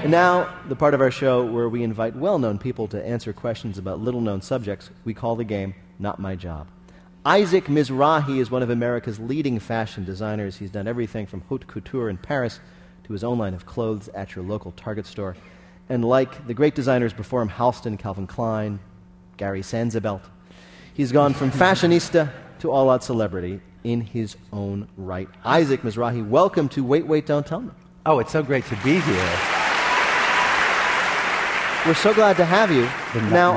And now, the part of our show where we invite well-known people to answer questions about little-known subjects we call the game Not My Job. Isaac Mizrahi is one of America's leading fashion designers. He's done everything from haute couture in Paris to his own line of clothes at your local Target store. And like the great designers before him, Halston, Calvin Klein, Gary Sanzabelt, he's gone from fashionista to all-out celebrity in his own right. Isaac Mizrahi, welcome to Wait, Wait, Don't Tell Me. Oh, it's so great to be here. We're so glad to have you. Now,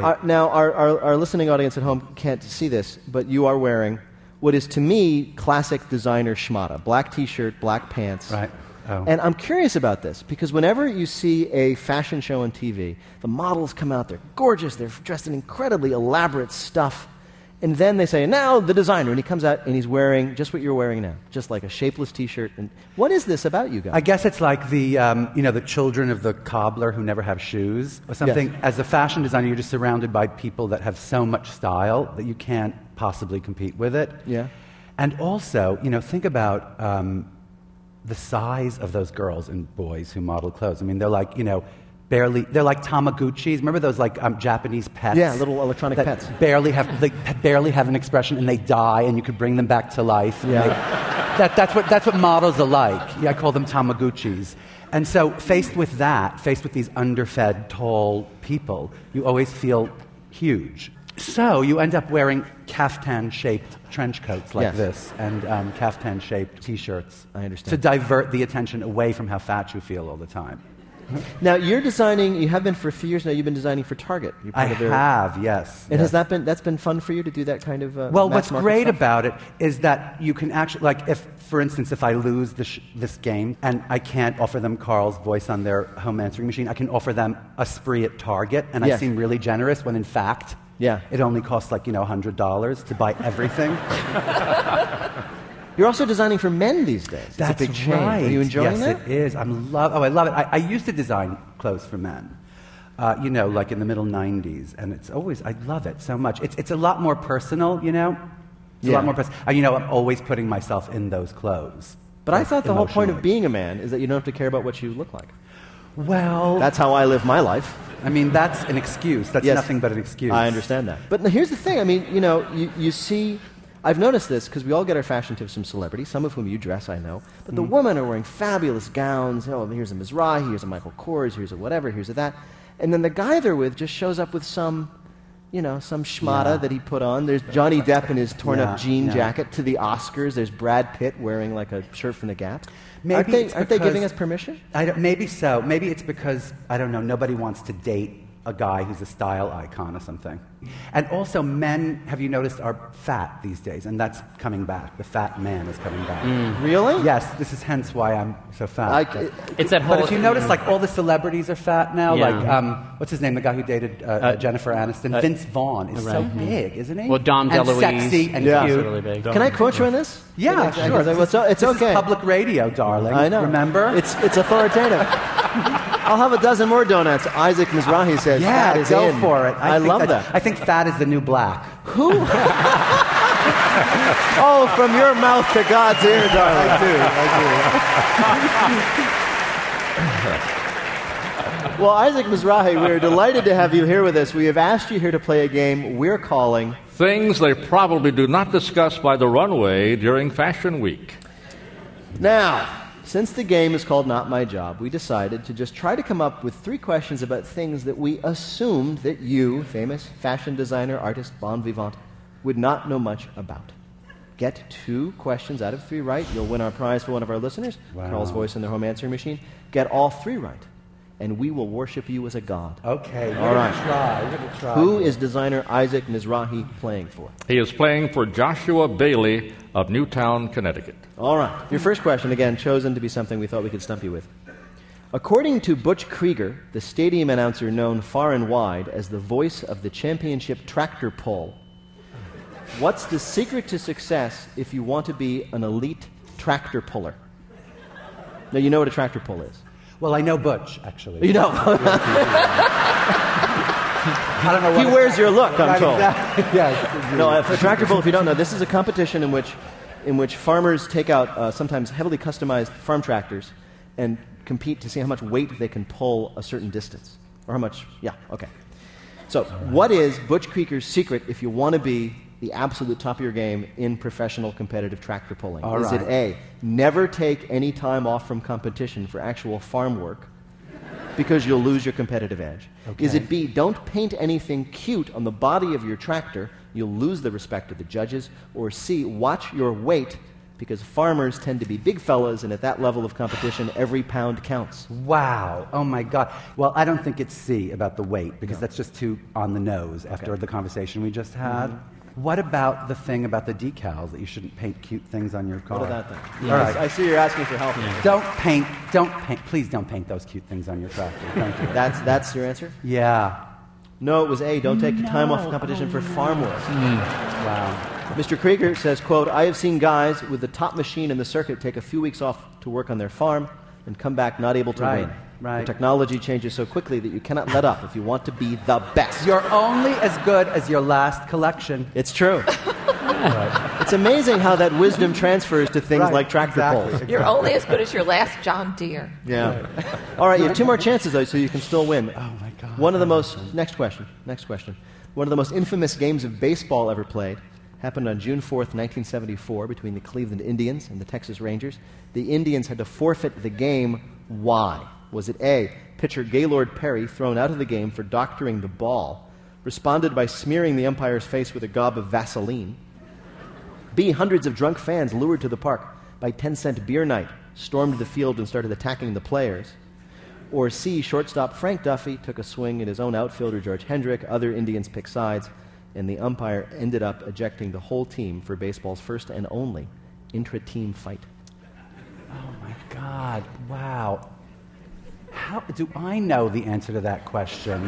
our listening audience at home can't see this, but you are wearing what is, to me, classic designer schmata. Black T-shirt, black pants. Right. Oh. And I'm curious about this, because whenever you see a fashion show on TV, the models come out, they're gorgeous, they're dressed in incredibly elaborate stuff, and then they say, now the designer, and he comes out and he's wearing just what you're wearing now, just like a shapeless T-shirt. And what is this about you guys? I guess it's like the children of the cobbler who never have shoes or something. Yes. As a fashion designer, you're just surrounded by people that have so much style that you can't possibly compete with it. Yeah. And also, think about the size of those girls and boys who model clothes. I mean, they're like, they're like Tamaguchis. Remember those Japanese pets? Yeah, little electronic pets. Barely have an expression, and they die, and you could bring them back to life. Yeah. That's what models are like. Yeah, I call them Tamaguchis. And so, faced with these underfed, tall people, you always feel huge. So you end up wearing caftan-shaped trench coats like this, and caftan-shaped T-shirts. I understand. To divert the attention away from how fat you feel all the time. Now, you're designing, you have been for a few years now, you've been designing for Target. I have, yes. And yes. that's been fun for you to do that kind of Well, mass what's market great stuff? about it is that you can actually, for instance, if I lose this game and I can't offer them Carl's voice on their home answering machine, I can offer them a spree at Target, and I seem really generous when in fact, it only costs $100 to buy everything. You're also designing for men these days. That's a big change. right. Are you enjoying that? Yes, it is. I love it. I used to design clothes for men, like in the middle 90s, and I love it so much. It's a lot more personal, It's a lot more personal. I'm always putting myself in those clothes. But I thought the whole point of being a man is that you don't have to care about what you look like. Well, that's how I live my life. I mean, that's an excuse. That's nothing but an excuse. I understand that. But here's the thing. I mean, you see, I've noticed this because we all get our fashion tips from celebrities, some of whom you dress, I know. But the women are wearing fabulous gowns. Oh, here's a Mizrahi, here's a Michael Kors, here's a whatever, here's a that. And then the guy they're with just shows up with some schmata that he put on. There's Johnny Depp in his torn-up jean jacket to the Oscars. There's Brad Pitt wearing like a shirt from the Gap. Aren't they giving us permission? Maybe so. Maybe it's because, I don't know, nobody wants to date a guy who's a style icon or something. And also, men, have you noticed, are fat these days, and that's coming back. The fat man is coming back. Really? Yes, this is hence why I'm so fat. It's that whole... But if you notice, all the celebrities are fat now. What's his name, the guy who dated Jennifer Aniston? Vince Vaughn is so big, isn't he? Well, Dom DeLuise. And sexy and cute. Really big. Can I quote you on this? Yeah, sure. It's this okay. is public radio, darling. I know. Remember? It's authoritative. I'll have a dozen more donuts. Isaac Mizrahi says fat is go in. for it. I love that. I think fat is the new black. Who? Oh, from your mouth to God's ear, darling. I do. Well, Isaac Mizrahi, we are delighted to have you here with us. We have asked you here to play a game we're calling Things They Probably Do Not Discuss by the Runway During Fashion Week. Now, since the game is called Not My Job, we decided to just try to come up with 3 questions about things that we assumed that you, famous fashion designer, artist, bon vivant, would not know much about. Get 2 questions out of 3 right. You'll win our prize for one of our listeners, Carl's voice in their home answering machine. Get all 3 right, and we will worship you as a god. Okay, all right. We're going to try. Who is designer Isaac Mizrahi playing for? He is playing for Joshua Bailey of Newtown, Connecticut. All right. Your first question, again, chosen to be something we thought we could stump you with. According to Butch Krieger, the stadium announcer known far and wide as the voice of the championship tractor pull, what's the secret to success if you want to be an elite tractor puller? Now, you know what a tractor pull is. Well, I know Butch, actually. You know. I don't know what he wears your look, I'm told. Exactly. Yes. No, a tractor pull, if you don't know, this is a competition in which farmers take out sometimes heavily customized farm tractors, and compete to see how much weight they can pull a certain distance. Or how much, yeah, okay. So, what is Butch Creeker's secret if you want to be the absolute top of your game in professional competitive tractor pulling? Is it A, never take any time off from competition for actual farm work because you'll lose your competitive edge? Okay. Is it B, don't paint anything cute on the body of your tractor, you'll lose the respect of the judges? Or C, watch your weight because farmers tend to be big fellas, and at that level of competition, every pound counts. Wow. Oh, my God. Well, I don't think it's C about the weight, because that's just too on the nose after the conversation we just had. What about the thing about the decals, that you shouldn't paint cute things on your car? What about that? All right. I see you're asking for help. Please don't paint those cute things on your tractor. Thank you. That's your answer? Yeah. No, it was A, don't take time off competition for farm work. Wow. Mr. Krieger says, quote, I have seen guys with the top machine in the circuit take a few weeks off to work on their farm and come back not able to win. Right. The technology changes so quickly that you cannot let up if you want to be the best. You're only as good as your last collection. It's true. It's amazing how that wisdom transfers to things like tractor pulls. You're only as good as your last John Deere. Yeah. All right, you have two more chances, though, so you can still win. Oh, my God. One of the most... Next question. One of the most infamous games of baseball ever played happened on June 4th, 1974, between the Cleveland Indians and the Texas Rangers. The Indians had to forfeit the game. Why? Was it A, pitcher Gaylord Perry, thrown out of the game for doctoring the ball, responded by smearing the umpire's face with a gob of Vaseline? B, hundreds of drunk fans lured to the park by 10-cent beer night stormed the field and started attacking the players? Or C, shortstop Frank Duffy took a swing at his own outfielder George Hendrick, other Indians picked sides, and the umpire ended up ejecting the whole team for baseball's first and only intra-team fight? Oh, my God. Wow. How do I know the answer to that question?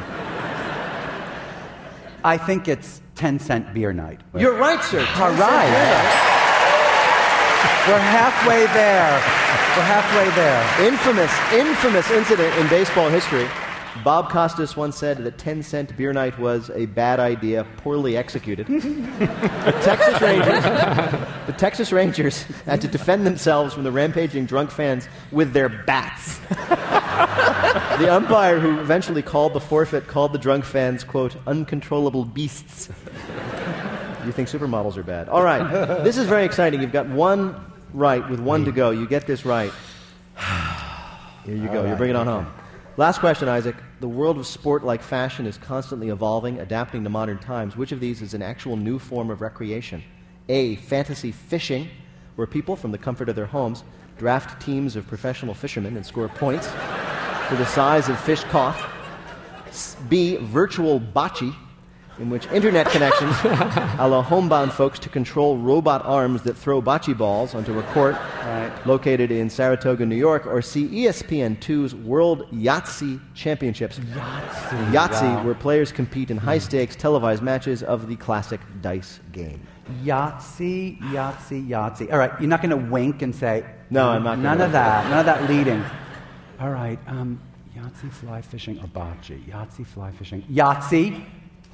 I think it's 10-cent beer night. You're right, sir. All right. We're halfway there. Infamous incident in baseball history. Bob Costas once said that 10-cent beer night was a bad idea, poorly executed. The Texas Rangers had to defend themselves from the rampaging drunk fans with their bats. The umpire who eventually called the forfeit called the drunk fans, quote, uncontrollable beasts. You think supermodels are bad. All right. This is very exciting. You've got one right with one to go. You get this right. Here you go. You're bringing it on home. Last question, Isaac. The world of sport, like fashion, is constantly evolving, adapting to modern times. Which of these is an actual new form of recreation? A, fantasy fishing, where people, from the comfort of their homes, draft teams of professional fishermen and score points for the size of fish caught. B, virtual bocce, in which internet connections allow homebound folks to control robot arms that throw bocce balls onto a court located in Saratoga, New York. Or C, ESPN2's World Yahtzee Championships. Yahtzee, where players compete in high-stakes televised matches of the classic dice game. Yahtzee. All right, you're not going to wink and say... No, I'm not going to. None of that leading. All right, Yahtzee, fly fishing, or bocce. Yahtzee, fly fishing. Yahtzee.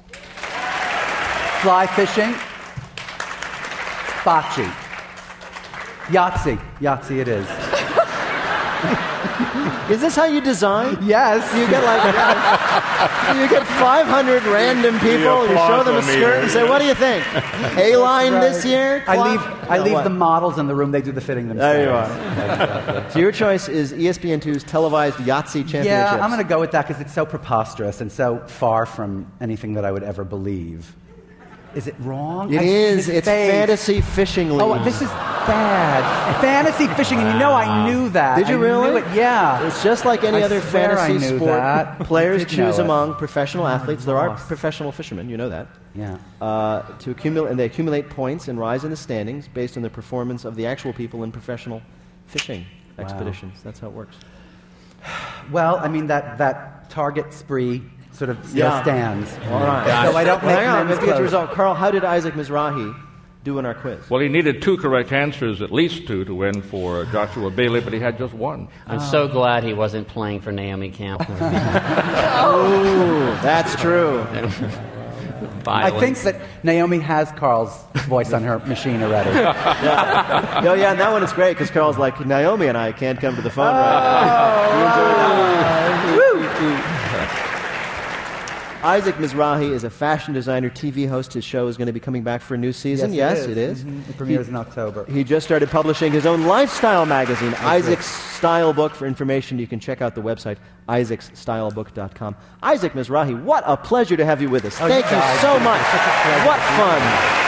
Fly fishing. Bocce. Yahtzee it is. Is this how you design? Yes. You get you get 500 random people, you show them a skirt and say, what do you think? A-line this year? I leave the models in the room, they do the fitting themselves. There you are. So your choice is ESPN2's televised Yahtzee Championships. Yeah, I'm going to go with that because it's so preposterous and so far from anything that I would ever believe. Is it wrong? It is. It's fantasy fishing league. Oh, this is bad. Fantasy fishing, and you know I knew that. Did you really? I knew it, yeah. It's just like any other fantasy sport. That. Players choose among professional athletes. There are professional fishermen, you know that. Yeah. To accumulate, and they accumulate points and rise in the standings based on the performance of the actual people in professional fishing expeditions. That's how it works. Well, I mean, that target spree sort of still stands. All right. So I don't make hang on, men's let's get the clothes. result. Carl, how did Isaac Mizrahi do in our quiz? Well, he needed 2 correct answers, at least 2, to win for Joshua Bailey, but he had just 1. I'm so glad he wasn't playing for Naomi Campbell. Oh, that's true. I think that Naomi has Carl's voice on her machine already. Yeah, and that one is great because Carl's like, Naomi and I can't come to the phone right now. You enjoyed that one? Isaac Mizrahi is a fashion designer, TV host. His show is going to be coming back for a new season. Yes, it is. Mm-hmm. It premieres in October. He just started publishing his own lifestyle magazine, Isaac's Style Book. For information, you can check out the website, isaacsstylebook.com. Isaac Mizrahi, what a pleasure to have you with us. Thank you so much. What fun.